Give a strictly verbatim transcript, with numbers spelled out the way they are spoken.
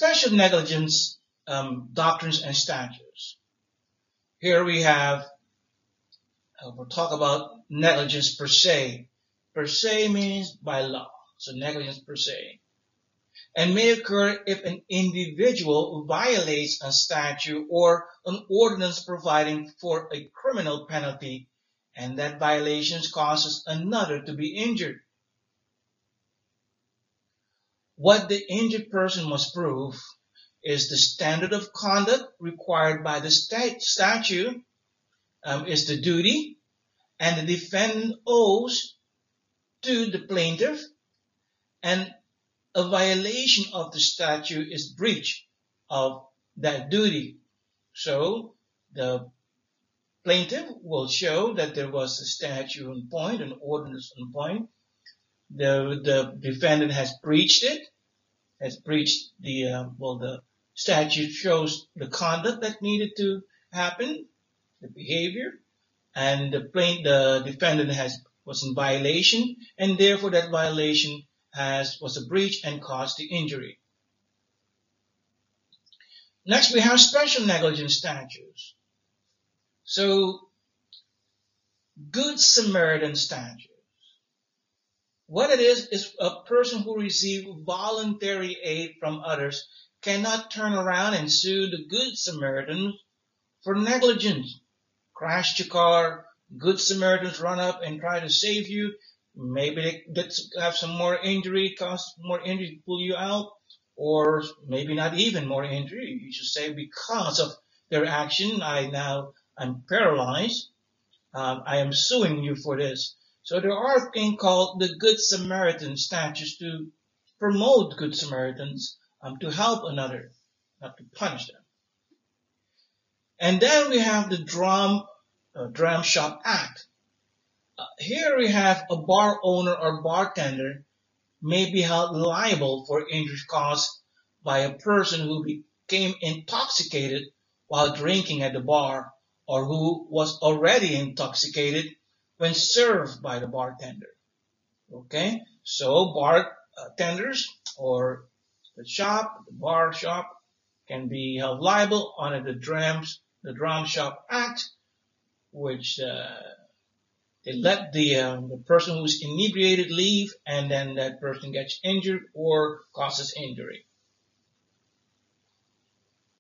special negligence um, doctrines and statutes. Here we have, uh, we'll talk about negligence per se. Per se means by law, so negligence per se. And may occur if an individual violates a statute or an ordinance providing for a criminal penalty, and that violation causes another to be injured. What the injured person must prove is the standard of conduct required by the stat- statute, um, is the duty, and the defendant owes to the plaintiff, and a violation of the statute is breach of that duty. So the plaintiff will show that there was a statute on point, an ordinance on point. The, the defendant has breached it, has breached the, uh, well, the statute shows the conduct that needed to happen, the behavior, and the plain, the defendant has, was in violation, and therefore that violation has, was a breach and caused the injury. Next, we have special negligence statutes. So, Good Samaritan statute. What it is, is a person who received voluntary aid from others cannot turn around and sue the Good Samaritans for negligence. Crashed your car, Good Samaritans run up and try to save you. Maybe they have some more injury, cause more injury, pull you out, or maybe not even more injury. You should say because of their action, I now I'm paralyzed. Um, I am suing you for this. So there are things called the Good Samaritan statutes to promote Good Samaritans, um, to help another, not to punish them. And then we have the Dram, uh, Dram Shop Act. Uh, here we have a bar owner or bartender may be held liable for injuries caused by a person who became intoxicated while drinking at the bar, or who was already intoxicated when served by the bartender. Okay, so bartenders or the shop, the bar shop, can be held liable under the Drams, the Dram Shop Act, which uh, they let the uh, the person who's inebriated leave, and then that person gets injured or causes injury.